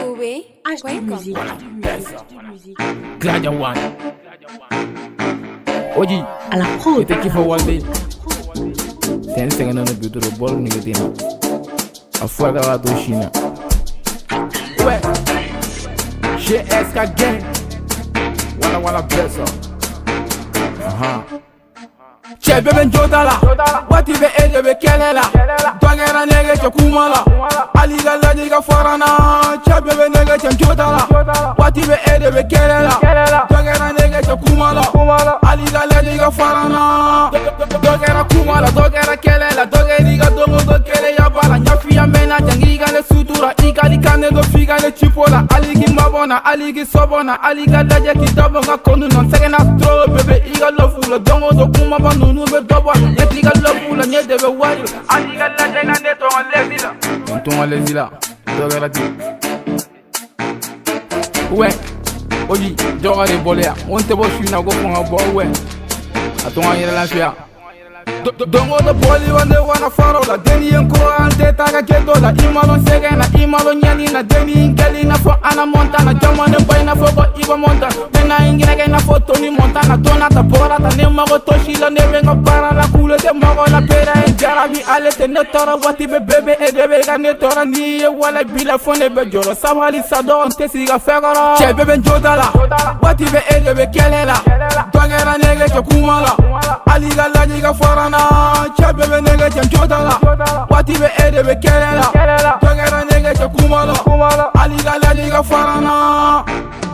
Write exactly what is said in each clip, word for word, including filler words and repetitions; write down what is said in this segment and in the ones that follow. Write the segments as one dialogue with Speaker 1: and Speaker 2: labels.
Speaker 1: Uwe,
Speaker 2: Musique.
Speaker 3: Gladia One. Oji,
Speaker 2: À la prod.
Speaker 3: ite kifa walde. Ten senga na butu do bol ni gedina. Afwa ga do China. Ouais. G S K gang. Wala wala pesa. Aha. Che bebe njotala. Wati be ede be kelela. Dongera nege che kumala. Ali ga la diga farana. Che bebe nege che njotala. Wati be ede be kelela. Dongera nege che kumala. Ali ga la diga farana. Dongera kumala, dongera kelela. Dongera diga dongo do kele ya bala. Nyafi ya mena jangi ga le sutura. Ika di kane do figa le chipola. Ali gi mabona, ali gi sobona. Ali ga la je ki dobo nga konu non. Segena tro bebe iga lo fula. Dongo do kuma ba nunu be dobo. Nyeti ga lo fula, nyete be wari. Ali ga la je nga neto nga lezila. Neto nga lezila. Dongera ti. Ouais. Oji, joga de bolea. On te bo shina go fonga bo we. Atonga yere la fia. Dongo de boli wande wana farola. Deni yenko ante taga kedo la. Imalo segena, imalo nyani na deni inkeli na fo ana montana. Jamane boy na fo go iba montana. Mena ingine ke na fo Tony Montana. Donata porata ne mago toshila ne venga para la kule de mago la pera en jarabi alete ne tora wati be bebe e debe ga ne tora ni ye wala bila fone be joro. Samali sado onte siga fegoro. Che bebe njodala. Wati be e debe kelela. Dongera nege che kumala. Ali ga la diga farana. Che bebe nege che njodala. Wati be e debe kelela. Dongera nege che kumala. Ali ga la diga farana.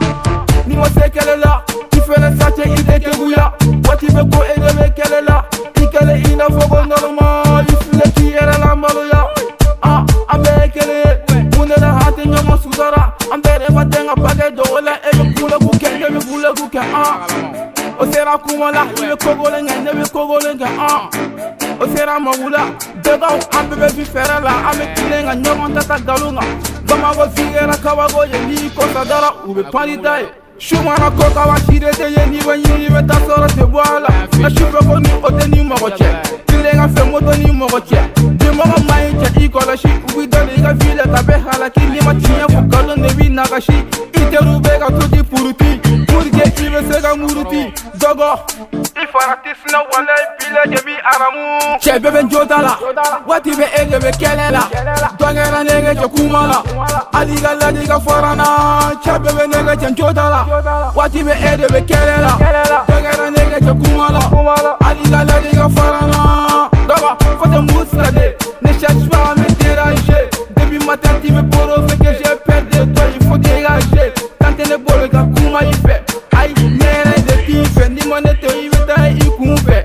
Speaker 3: Ni mo se kelela. Ifele sache ide ke buya. Wati be ko e debe kelela. Ikele ina fogo normal. Ifile ki era la maluya. Ah, abe kele. Munera hati nyama sudara. Ambere matenga pake dola. Ebe kule kuke, ebe kule kuke. Ah, osera kumala. Ebe kogole nga, ebe kogole nga. Ah, osera mawula. Dega ambebe vifere la. Ame kile nga nyonga tata galunga. Bamago zigera kawago ye ni kosa dara. Ube panitaye. Shumana koka wa shirete ye ni banyi ni beta sora te boala. Na shufre ko ni ote ni mogoche. Kile nga fe moto ni mogoche. Di mogo mai che ikola shi. Ubi dole ga vile tabe halaki ni matinya fukalo nebi nagashi. Ite rubega tuti puruti. Murge ibe sega muruti. Dogo Ifaratis na wala bile jebi aramu. Che bebe njodala. Wati be ege be kelela. Dongera nege che kumala. Ali ga la diga farana. Che bebe nege che njodala. Wati be ede be kelela. Dongera nege che kumala. Ali ga la diga farana. Dogo fote moussade. Ne cherche pas à me déranger. Depuis matin tu me poro fait que j'ai perdu. Toi il faut dégager. Quand t'es le bolo ga kuma il fait. Aïe nere de tife. Ni monete il veut ta il kumfe.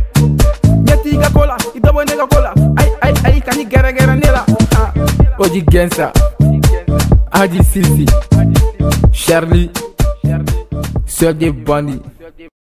Speaker 3: Nyeti ga kola. Idobo nega kola. Aïe aïe aïe kani gara gara nela. Oji Gensa. Adi Sisi. Charlie. Sœur des bandits.